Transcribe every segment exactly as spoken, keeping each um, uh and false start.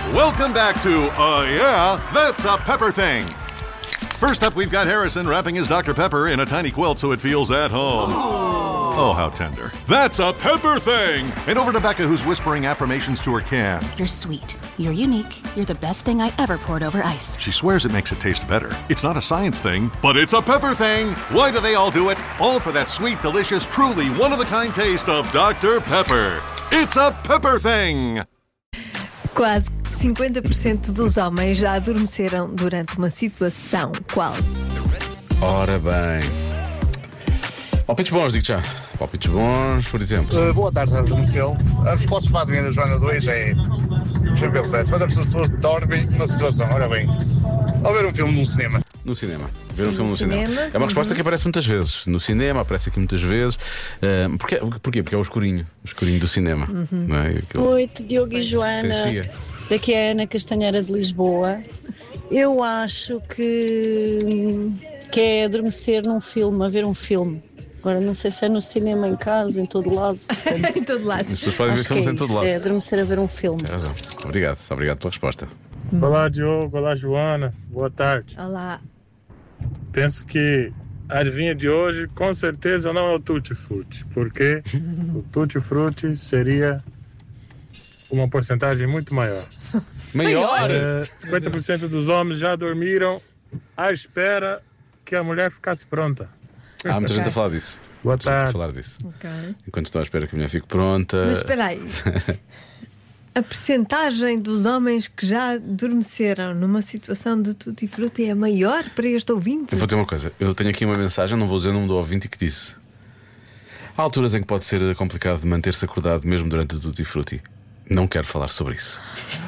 Welcome back to Uh Yeah, That's a Pepper Thing. First up, we've got Harrison wrapping his Doctor Pepper in a tiny quilt so it feels at home. Oh, how tender. That's a Pepper Thing! And over to Becca, who's whispering affirmations to her can. You're sweet. You're unique. You're the best thing I ever poured over ice. She swears it makes it taste better. It's not a science thing, but it's a Pepper Thing! Why do they all do it? All for that sweet, delicious, truly one-of-a-kind taste of Doctor Pepper. It's a Pepper Thing! Quase cinquenta por cento dos homens já adormeceram durante uma situação. Qual? Ora bem. Palpites bons, digo já. Palpites bons, por exemplo. Uh, boa tarde, Rádio Comercial. A resposta para a adivinha da Joana dois é... Deixa eu pensar. cinquenta por cento das pessoas dormem numa situação. Ora bem, ao ver um filme num cinema. No cinema. Ver um No filme no cinema. cinema, É uma resposta uhum. que aparece muitas vezes. No cinema, aparece aqui muitas vezes. Uh, porquê? porquê? Porque é o escurinho. O escurinho do cinema. Uhum. Não é? Aquilo... Boa noite, Diogo e Joana. Parecia. Daqui é a Ana Castanheira de Lisboa. Eu acho que, que é adormecer num filme, a ver um filme. Agora não sei se é no cinema, em casa, em todo lado. Em todo lado. As pessoas podem ver Acho que filmes é em todo isso, lado. é adormecer a ver um filme. Tem razão. Obrigado. Obrigado pela resposta. Olá, Diogo. Olá, Joana. Boa tarde. Olá. Penso que a adivinha de hoje, com certeza, não é o Tutti Frutti, porque o Tutti Frutti seria uma porcentagem muito maior. Maior? É, cinquenta por cento dos homens já dormiram à espera que a mulher ficasse pronta. Há muita gente Ok. a falar disso. Boa Muita gente a tarde. falar disso. Ok. Enquanto estou à espera que a mulher fique pronta. Mas espera aí. A percentagem dos homens que já adormeceram numa situação de tutti frutti é maior para este ouvinte? Eu vou ter uma coisa. Eu tenho aqui uma mensagem, não vou dizer o nome do ouvinte, que disse: há alturas em que pode ser complicado manter-se acordado mesmo durante o Tutti Frutti. Não quero falar sobre isso.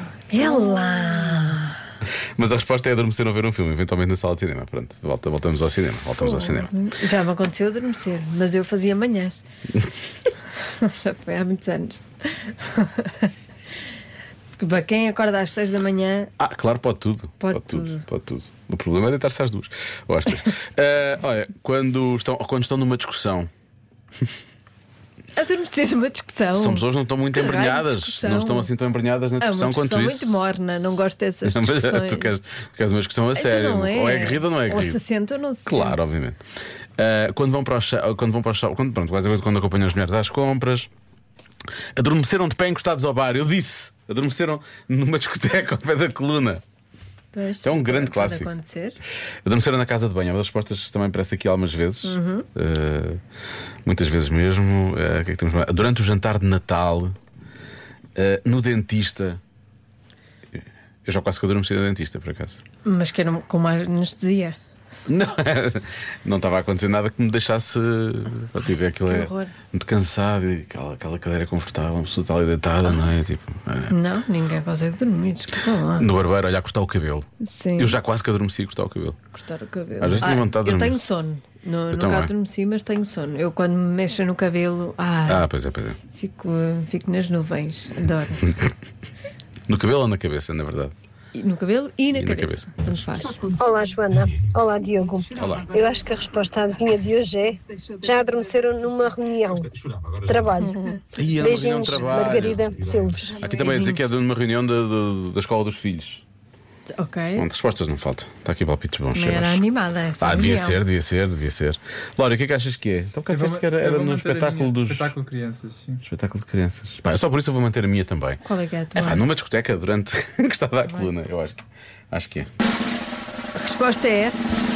Ela! Mas a resposta é adormecer ou ver um filme, eventualmente na sala de cinema. Pronto, volta, voltamos ao cinema. Voltamos ao cinema. Já me aconteceu adormecer, mas eu fazia manhãs. Já foi há muitos anos. Desculpa, quem acorda às seis da manhã. Ah, claro, pode tudo. Pode tudo. tudo. Pode tudo. O problema é deitar-se às duas. Ou às três. Eh, olha, quando estão, quando estão numa discussão. Adormecer numa discussão. São pessoas que não estão muito Que raio de embrenhadas. discussão? Não estão assim tão embrenhadas na É uma discussão quanto discussão isso. muito morna, não gosto dessas Mas, discussões. tu, queres, tu queres uma discussão a Então sério. não é. Ou é aguerrida ou não é Ou aguerrida. se senta ou não se Claro, senta. obviamente. Uh, quando vão para o chá, quando vão para o chá, quando, pronto, quase quando acompanham as mulheres às compras, adormeceram de pé encostados ao bar. Eu disse, adormeceram numa discoteca ao pé da coluna. Pois, É um grande pode clássico. acontecer. Adormeceram na casa de banho. É uma das respostas que também aparece aqui algumas vezes. Uhum. Uh, muitas vezes mesmo. Uh, o que é que temos mais? Durante o jantar de Natal, uh, no dentista. Eu já quase que adormeci no dentista, por acaso. Mas que era com mais anestesia. Não, não estava a acontecer nada que me deixasse. Eu tive aquilo Que é horror. muito cansado e aquela, aquela cadeira confortável, uma pessoa está ali deitada, não é? Tipo, é. Não, ninguém consegue dormir. Desculpa lá. No barbeiro, olhar cortar o cabelo. Sim. Eu já quase que adormeci a cortar o cabelo. Cortar o cabelo. Às vezes tenho vontade de eu dormir. tenho sono. No, Eu nunca também. adormeci, mas tenho sono. Eu quando me mexo no cabelo, ah, Ah, pois é, pois é. fico, fico nas nuvens. Adoro. No cabelo ou na cabeça, na verdade. E no cabelo e na E na cabeça. Tanto faz. Olá, Joana. Olá, Diogo. Olá. Eu acho que a resposta à adivinha de hoje é: já adormeceram numa reunião de trabalho. E era uma reunião Beijinhos, de trabalho. Margarida Silves. Aqui também a dizer que é de uma reunião da, da, da escola dos filhos. Ok. Bom, respostas não faltam. Está aqui palpites bons. Mas cheiros. era animada essa Ah, devia reunião. ser, devia ser, devia ser. Laura, o que é que achas que é? Então, quer dizer que era, era no espetáculo dos. Espetáculo de crianças, sim. Espetáculo de crianças. Pá, só por isso eu vou manter a minha também. Qual é que é a tua? É pá, numa discoteca durante que estava à coluna, eu acho que, acho que é. A resposta é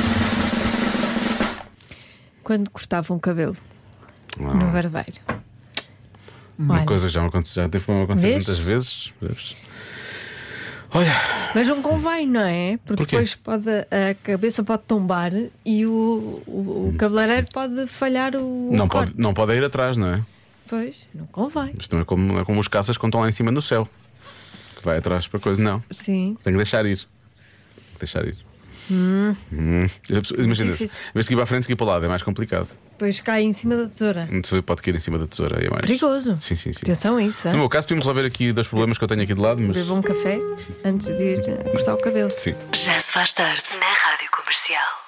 quando cortavam o cabelo no barbeiro. Uma Olha. coisa que já me aconteceu, já teve uma acontecido Vês? muitas vezes. Vês? Olha, Mas não convém, não é? Porque Porquê? depois pode, a cabeça pode tombar e o, o, o cabeleireiro pode falhar o. não o pode, corte. não pode ir atrás, não é? Pois, não convém. Isto não é como, não é como os caças quando estão lá em cima no céu, que vai atrás para coisa. Não, Sim. tem que deixar ir. Tem que deixar ir. Hum. Imagina, em difícil. vez de ir para a frente, seguir para o lado, é mais complicado. Depois cai em cima da tesoura. Não pode cair em cima da tesoura. É mais Perigoso. Sim, sim, sim. Atenção a isso, No hein? meu caso, podemos resolver aqui dois problemas que eu tenho aqui de lado, mas. Beba um café antes de ir cortar o cabelo. Sim. Já se faz tarde na Rádio Comercial.